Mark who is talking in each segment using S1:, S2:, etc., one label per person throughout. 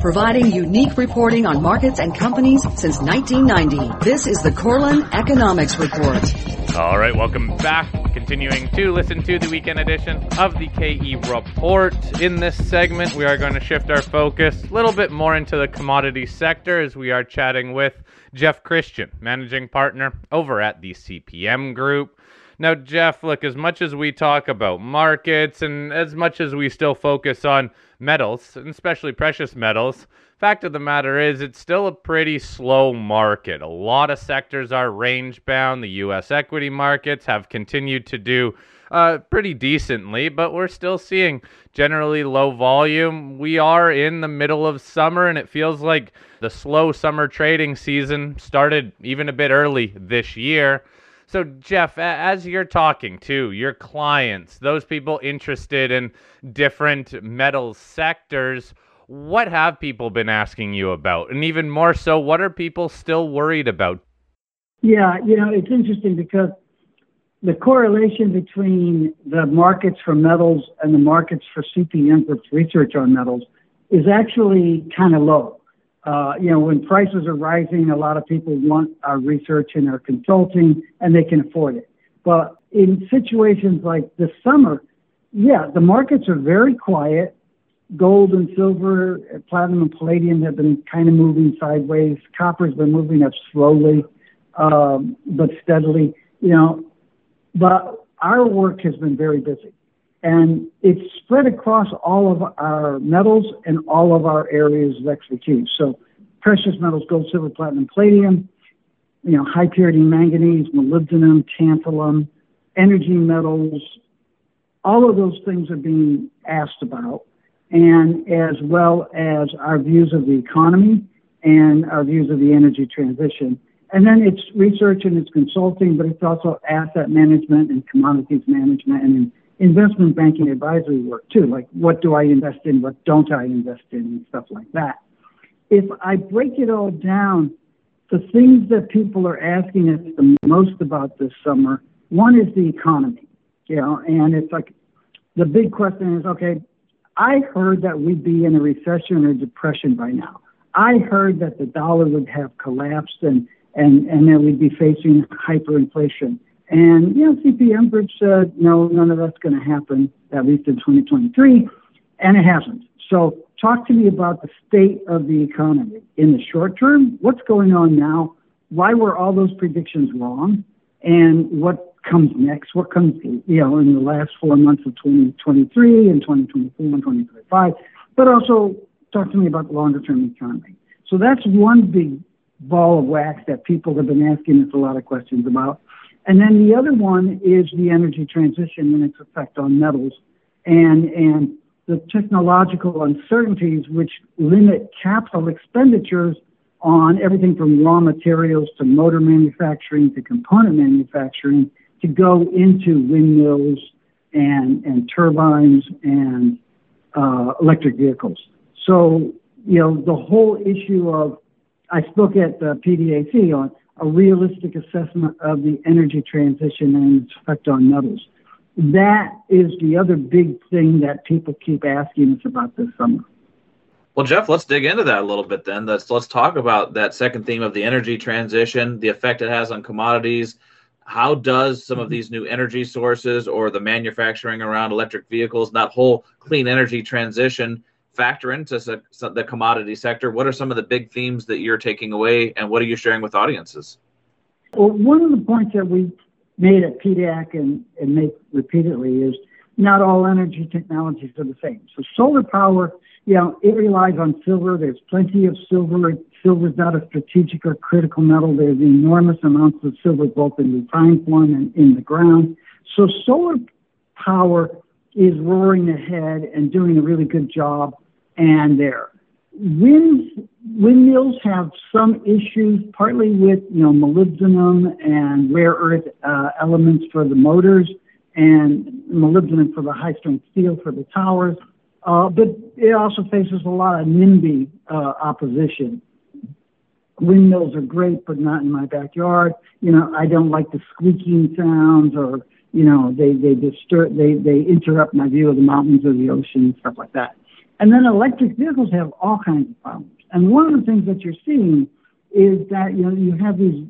S1: providing unique reporting on markets and companies since 1990. This is the Korelin Economics Report.
S2: All right, welcome back. Continuing to listen to the weekend edition of the KE Report. In this segment, we are going to shift our focus a little bit more into the commodity sector as we are chatting with Jeff Christian, managing partner over at the CPM Group. Now, Jeff, look, as much as we talk about markets and as much as we still focus on metals, and especially precious metals, fact of the matter is it's still a pretty slow market. A lot of sectors are range-bound. The U.S. equity markets have continued to do pretty decently, but we're still seeing generally low volume. We are in the middle of summer, and it feels like the slow summer trading season started even a bit early this year. So, Jeff, as you're talking to your clients, those people interested in different metals sectors, what have people been asking you about? And even more so, what are people still worried about?
S3: Yeah, it's interesting because the correlation between the markets for metals and the markets for CPM Group's research on metals is actually kind of low. When prices are rising, a lot of people want our research and our consulting, and they can afford it. But in situations like this summer, the markets are very quiet. Gold and silver, platinum and palladium have been kind of moving sideways. Copper's been moving up slowly, but steadily, But our work has been very busy. And it's spread across all of our metals and all of our areas of expertise. So precious metals, gold, silver, platinum, palladium, high purity manganese, molybdenum, tantalum, energy metals, all of those things are being asked about. And as well as our views of the economy and our views of the energy transition. And then it's research and it's consulting, but it's also asset management and commodities management and investment banking advisory work too, like what do I invest in, what don't I invest in, and stuff like that. If I break it all down, the things that people are asking us the most about this summer, one is the economy, and it's like the big question is, okay, I heard that we'd be in a recession or depression by now. I heard that the dollar would have collapsed and that we'd be facing hyperinflation. And, CPM Group said, no, none of that's going to happen, at least in 2023, and it hasn't. So talk to me about the state of the economy. In the short term, what's going on now? Why were all those predictions wrong? And what comes next? What comes, in the last 4 months of 2023 and 2024 and 2025? But also talk to me about the longer-term economy. So that's one big ball of wax that people have been asking us a lot of questions about. And then the other one is the energy transition and its effect on metals and the technological uncertainties which limit capital expenditures on everything from raw materials to motor manufacturing to component manufacturing to go into windmills and turbines and electric vehicles. So, the whole issue of, I spoke at the PDAC on a realistic assessment of the energy transition and its effect on metals. That is the other big thing that people keep asking us about this summer.
S4: Well, Jeff, let's dig into that a little bit then. Let's talk about that second theme of the energy transition, the effect it has on commodities. How does some of these new energy sources or the manufacturing around electric vehicles, that whole clean energy transition, factor into the commodity sector? What are some of the big themes that you're taking away, and what are you sharing with audiences?
S3: Well, one of the points that we made at PDAC and make repeatedly is not all energy technologies are the same. So solar power, it relies on silver. There's plenty of silver. Silver is not a strategic or critical metal. There's enormous amounts of silver both in refined form and in the ground. So solar power is roaring ahead and doing a really good job. And there, windmills have some issues, partly with molybdenum and rare earth elements for the motors, and molybdenum for the high strength steel for the towers. But it also faces a lot of NIMBY opposition. Windmills are great, but not in my backyard. I don't like the squeaking sounds, or they interrupt my view of the mountains or the ocean and stuff like that. And then electric vehicles have all kinds of problems. And one of the things that you're seeing is that, you have these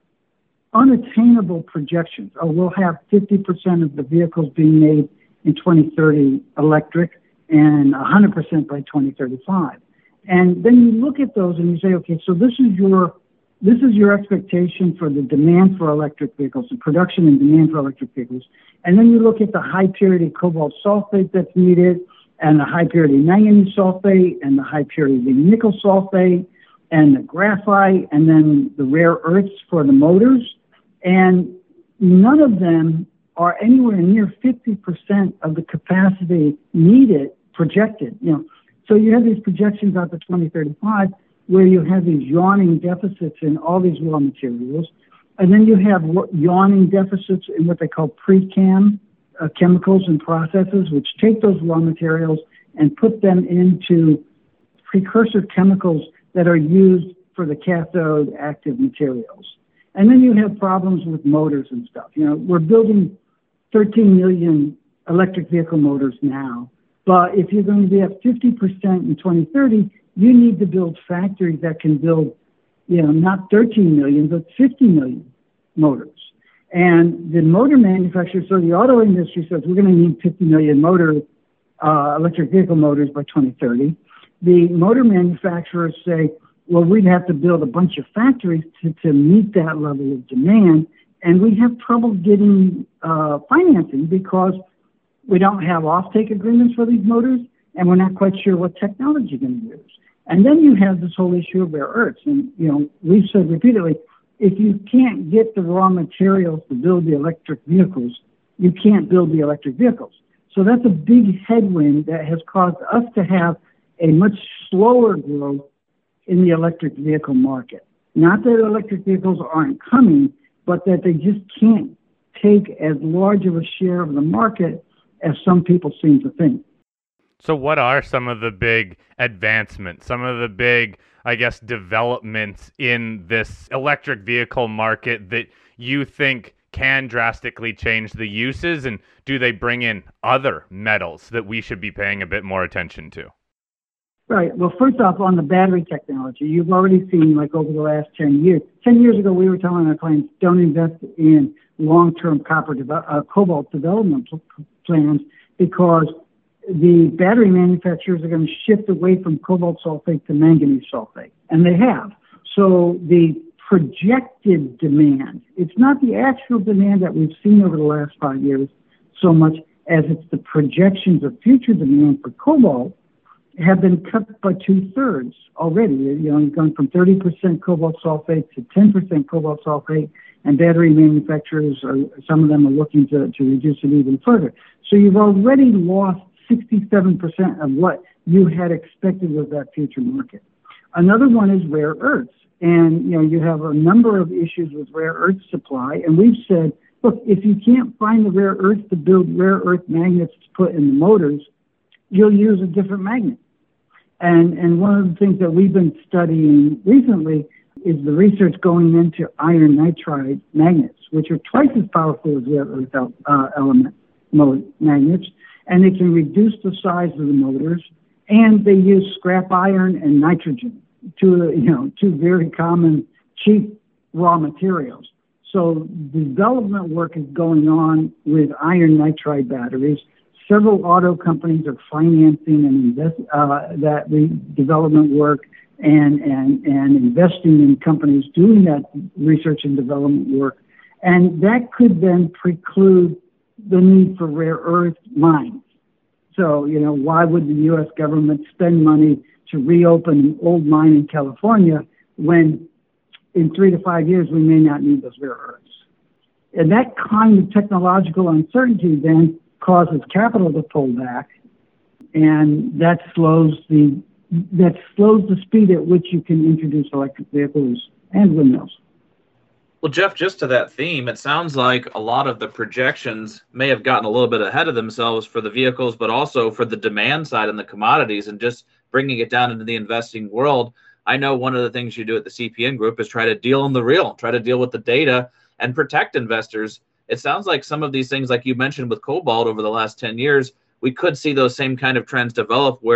S3: unattainable projections. Oh, we'll have 50% of the vehicles being made in 2030 electric and 100% by 2035. And then you look at those and you say, okay, so this is your expectation for the demand for electric vehicles, the production and demand for electric vehicles. And then you look at the high purity cobalt sulfate that's needed, and the high purity manganese sulfate, and the high purity nickel sulfate, and the graphite, and then the rare earths for the motors. And none of them are anywhere near 50% of the capacity needed, projected. So you have these projections out to 2035 where you have these yawning deficits in all these raw materials. And then you have yawning deficits in what they call pre-chem chemicals and processes, which take those raw materials and put them into precursor chemicals that are used for the cathode active materials. And then you have problems with motors and stuff. We're building 13 million electric vehicle motors now. But if you're going to be at 50% in 2030, you need to build factories that can build, not 13 million, but 50 million motors. And the motor manufacturers, so the auto industry says we're going to need 50 million electric vehicle motors by 2030. The motor manufacturers say, well, we'd have to build a bunch of factories to meet that level of demand. And we have trouble getting financing because we don't have offtake agreements for these motors, and we're not quite sure what technology you're going to use. And then you have this whole issue of rare earths. And, we've said repeatedly, if you can't get the raw materials to build the electric vehicles, you can't build the electric vehicles. So that's a big headwind that has caused us to have a much slower growth in the electric vehicle market. Not that electric vehicles aren't coming, but that they just can't take as large of a share of the market as some people seem to think.
S2: So what are some of the big advancements, some of the big, developments in this electric vehicle market that you think can drastically change the uses? And do they bring in other metals that we should be paying a bit more attention to?
S3: Right. Well, first off, on the battery technology, you've already seen, over the last 10 years. 10 years ago, we were telling our clients, don't invest in long-term cobalt development plans because the battery manufacturers are going to shift away from cobalt sulfate to manganese sulfate, and they have. So the projected demand, it's not the actual demand that we've seen over the last 5 years so much as it's the projections of future demand for cobalt have been cut by 2/3 already. You've gone from 30% cobalt sulfate to 10% cobalt sulfate, and battery manufacturers, some of them are looking to reduce it even further. So you've already lost 67% of what you had expected was that future market. Another one is rare earths. And, you have a number of issues with rare earth supply. And we've said, look, if you can't find the rare earths to build rare earth magnets to put in the motors, you'll use a different magnet. And one of the things that we've been studying recently is the research going into iron nitride magnets, which are twice as powerful as rare earth element magnets, and they can reduce the size of the motors, and they use scrap iron and nitrogen, two very common cheap raw materials. So development work is going on with iron nitride batteries. Several auto companies are financing and that development work and investing in companies doing that research and development work. And that could then preclude the need for rare earth mines. So, why would the U.S. government spend money to reopen an old mine in California when in 3 to 5 years we may not need those rare earths? And that kind of technological uncertainty then causes capital to pull back, and that slows the speed at which you can introduce electric vehicles and windmills.
S4: Well, Jeff, just to that theme, it sounds like a lot of the projections may have gotten a little bit ahead of themselves for the vehicles, but also for the demand side and the commodities, and just bringing it down into the investing world. I know one of the things you do at the CPN Group is try to deal in the real, try to deal with the data and protect investors. It sounds like some of these things, like you mentioned with cobalt over the last 10 years, we could see those same kind of trends develop where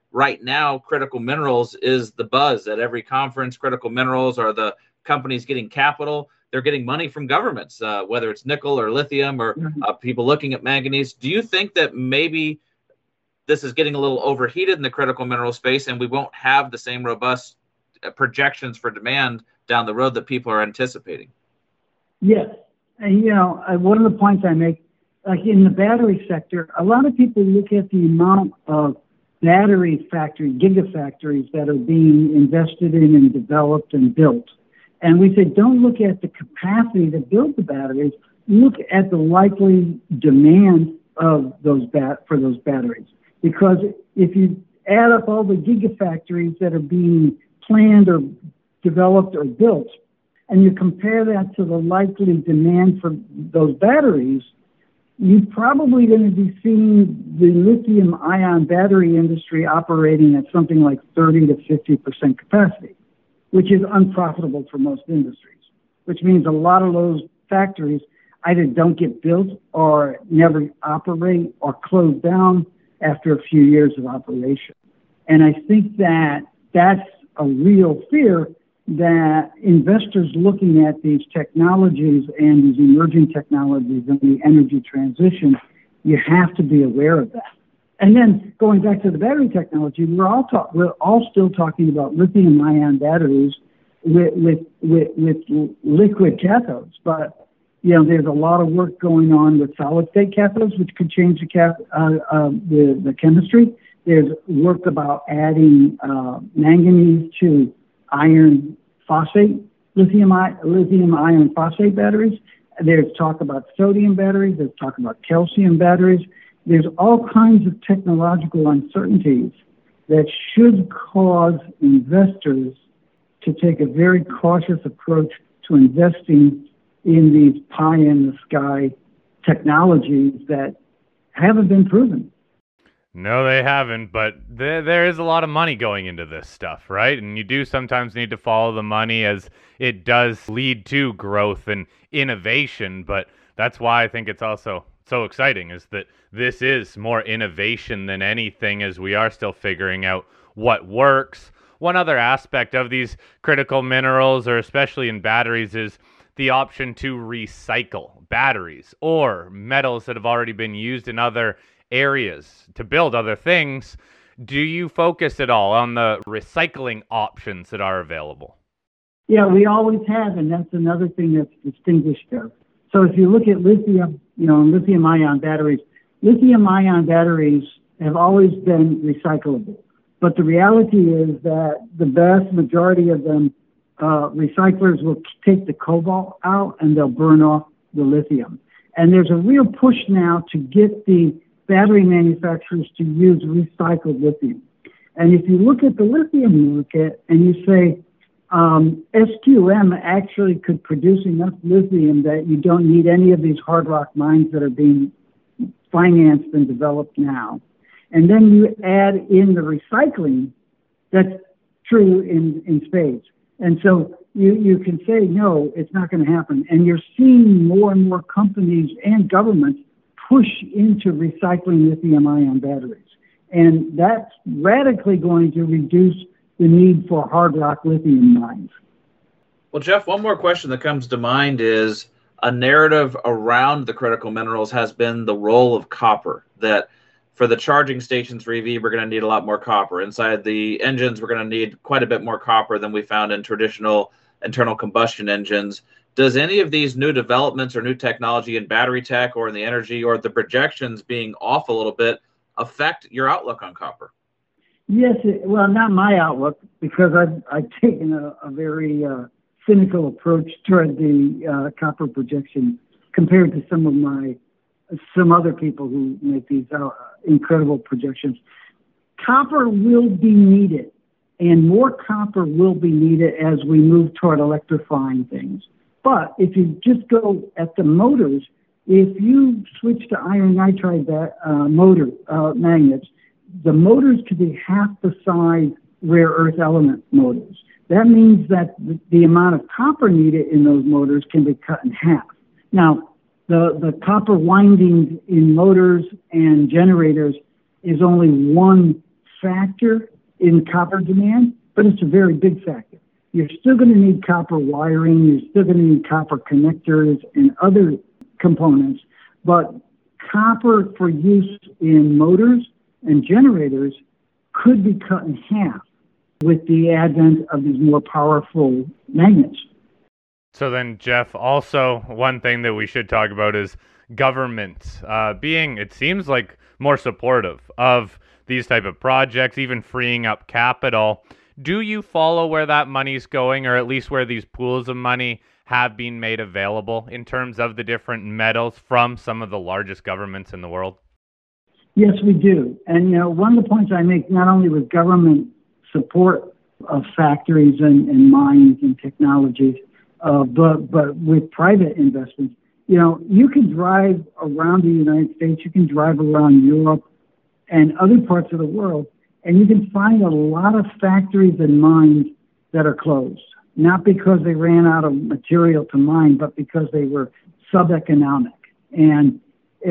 S4: right now, critical minerals is the buzz at every conference. Critical minerals are the companies getting capital. They're getting money from governments, whether it's nickel or lithium or people looking at manganese. Do you think that maybe this is getting a little overheated in the critical mineral space and we won't have the same robust projections for demand down the road that people are anticipating?
S3: Yes. And, one of the points I make, like in the battery sector, a lot of people look at the amount of battery factory, gigafactories that are being invested in and developed and built. And we say, don't look at the capacity to build the batteries, look at the likely demand of for those batteries. Because if you add up all the gigafactories that are being planned or developed or built, and you compare that to the likely demand for those batteries, you're probably going to be seeing the lithium-ion battery industry operating at something like 30 to 50% capacity, which is unprofitable for most industries, which means a lot of those factories either don't get built or never operate or close down after a few years of operation. And I think that that's a real fear that investors looking at these technologies and these emerging technologies in the energy transition, you have to be aware of that. And then going back to the battery technology, we're all still talking about lithium-ion batteries with liquid cathodes, but there's a lot of work going on with solid-state cathodes, which could change the chemistry. There's work about adding manganese to iron phosphate, lithium iron phosphate batteries. There's talk about sodium batteries. There's talk about calcium batteries. There's all kinds of technological uncertainties that should cause investors to take a very cautious approach to investing in these pie-in-the-sky technologies that haven't been proven.
S2: No, they haven't, but there is a lot of money going into this stuff, right? And you do sometimes need to follow the money as it does lead to growth and innovation, but that's why I think it's also so exciting is that this is more innovation than anything as we are still figuring out what works. One other aspect of these critical minerals, or especially in batteries, is the option to recycle batteries or metals that have already been used in other areas to build other things. Do you focus at all on the recycling options that are available?
S3: Yeah, we always have, and that's another thing that's distinguished us. So if you look at lithium, lithium-ion batteries have always been recyclable. But the reality is that the vast majority of them, recyclers will take the cobalt out and they'll burn off the lithium. And there's a real push now to get the battery manufacturers to use recycled lithium. And if you look at the lithium market and you say, SQM actually could produce enough lithium that you don't need any of these hard rock mines that are being financed and developed now. And then you add in the recycling, that's true in spades. And so you can say, no, it's not going to happen. And you're seeing more and more companies and governments push into recycling lithium-ion batteries. And that's radically going to reduce the need for hard rock lithium mines.
S4: Well, Jeff, one more question that comes to mind is a narrative around the critical minerals has been the role of copper, that for the charging stations for EV, we're going to need a lot more copper. Inside the engines, we're going to need quite a bit more copper than we found in traditional internal combustion engines. Does any of these new developments or new technology in battery tech or in the energy or the projections being off a little bit affect your outlook on copper?
S3: Yes, well, not my outlook, because I've taken a very cynical approach toward the copper projection compared to some other people who make these incredible projections. Copper will be needed, and more copper will be needed as we move toward electrifying things. But if you just go at the motors, if you switch to iron nitride magnets, the motors could be half the size rare earth element motors. That means that the amount of copper needed in those motors can be cut in half. Now, the copper windings in motors and generators is only 1/6 factor in copper demand, but it's a very big factor. You're still going to need copper wiring, you're still going to need copper connectors and other components, but copper for use in motors and generators could be cut in half with the advent of these more powerful magnets.
S2: So then, Jeff, also one thing that we should talk about is government being, it seems like, more supportive of these type of projects, even freeing up capital. Do you follow where that money's going, or at least where these pools of money have been made available in terms of the different metals from some of the largest governments in the world?
S3: Yes, we do. And, one of the points I make, not only with government support of factories and mines and technologies, but with private investments, you can drive around the United States, you can drive around Europe and other parts of the world, and you can find a lot of factories and mines that are closed, not because they ran out of material to mine, but because they were sub-economic. And,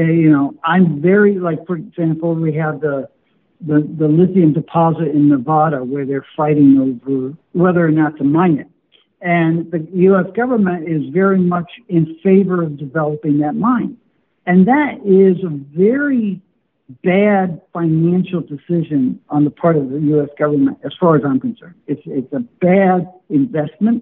S3: I'm very, like, for example, we have the lithium deposit in Nevada where they're fighting over whether or not to mine it. And the U.S. government is very much in favor of developing that mine. And that is a very bad financial decision on the part of the U.S. government, as far as I'm concerned. It's a bad investment,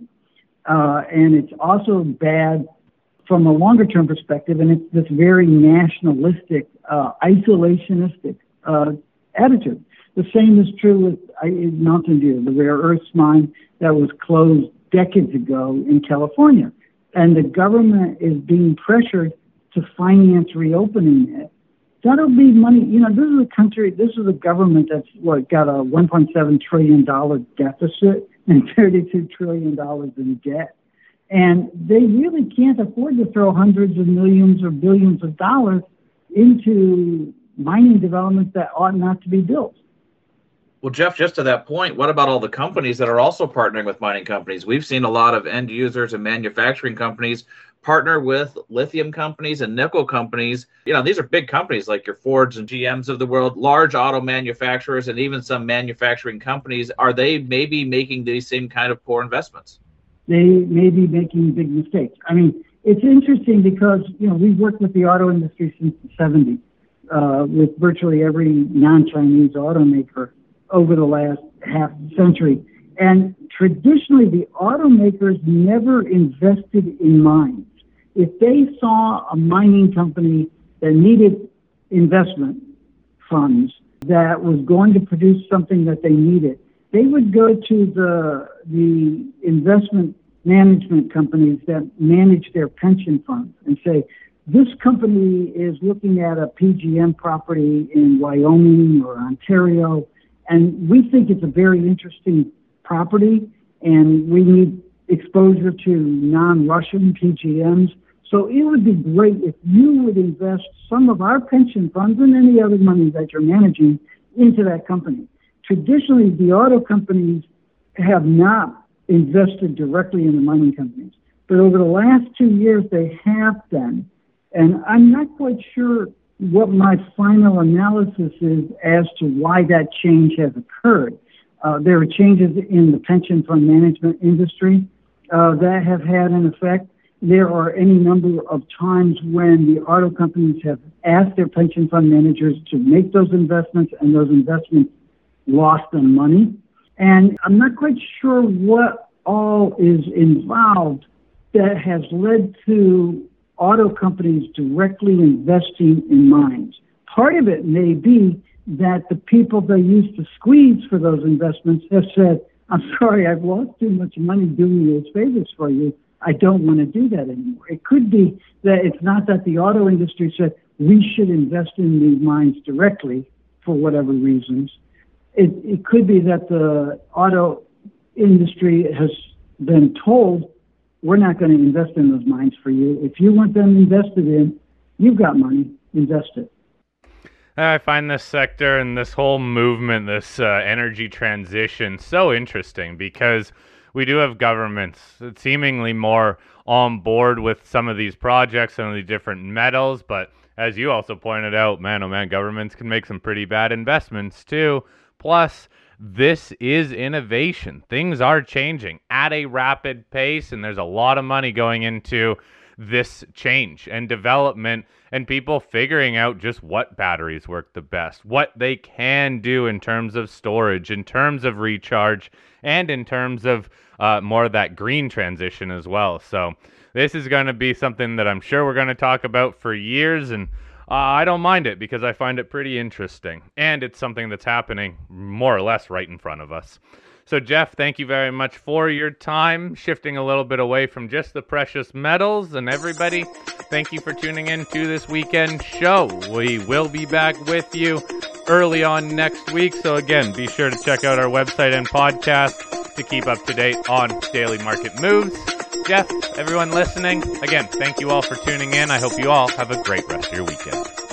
S3: and it's also bad from a longer-term perspective, and it's this very nationalistic, isolationistic attitude. The same is true with Mountain View, the rare earths mine that was closed decades ago in California. And the government is being pressured to finance reopening it. That'll be money. This is a government that's got a $1.7 trillion deficit and $32 trillion in debt. And they really can't afford to throw hundreds of millions or billions of dollars into mining developments that ought not to be built.
S4: Well, Jeff, just to that point, what about all the companies that are also partnering with mining companies? We've seen a lot of end users and manufacturing companies partner with lithium companies and nickel companies. These are big companies like your Fords and GMs of the world, large auto manufacturers, and even some manufacturing companies. Are they maybe making these same kind of poor investments?
S3: They may be making big mistakes. I mean, it's interesting because, we've worked with the auto industry since the 70s, with virtually every non-Chinese automaker over the last half century. And traditionally, the automakers never invested in mines. If they saw a mining company that needed investment funds that was going to produce something that they needed, they would go to the investment management companies that manage their pension funds and say, this company is looking at a PGM property in Wyoming or Ontario, and we think it's a very interesting property, and we need exposure to non-Russian PGMs. So it would be great if you would invest some of our pension funds and any other money that you're managing into that company. Traditionally, the auto companies have not invested directly in the mining companies, but over the last 2 years, they have done. And I'm not quite sure what my final analysis is as to why that change has occurred. There are changes in the pension fund management industry that have had an effect. There are any number of times when the auto companies have asked their pension fund managers to make those investments, and those investments lost them money. And I'm not quite sure what all is involved that has led to auto companies directly investing in mines. Part of it may be that the people they used to squeeze for those investments have said, I'm sorry, I've lost too much money doing those favors for you. I don't want to do that anymore. It could be that it's not that the auto industry said we should invest in these mines directly for whatever reasons. It could be that the auto industry has been told, we're not going to invest in those mines for you. If you want them invested in, you've got money, invest it.
S2: I find this sector and this whole movement, this energy transition, so interesting because we do have governments seemingly more on board with some of these projects, some of these different metals, but as you also pointed out, man, oh man, governments can make some pretty bad investments too. Plus, this is innovation. Things are changing at a rapid pace, and there's a lot of money going into this change and development and people figuring out just what batteries work the best, what they can do in terms of storage, in terms of recharge, and in terms of more of that green transition as well. So this is going to be something that I'm sure we're going to talk about for years, and I don't mind it because I find it pretty interesting, and it's something that's happening more or less right in front of us. So Jeff, thank you very much for your time, shifting a little bit away from just the precious metals. And everybody, thank you for tuning in to this weekend show. We will be back with you early on next week. So again, be sure to check out our website and podcast to keep up to date on daily market moves. Jeff, everyone listening, again, thank you all for tuning in. I hope you all have a great rest of your weekend.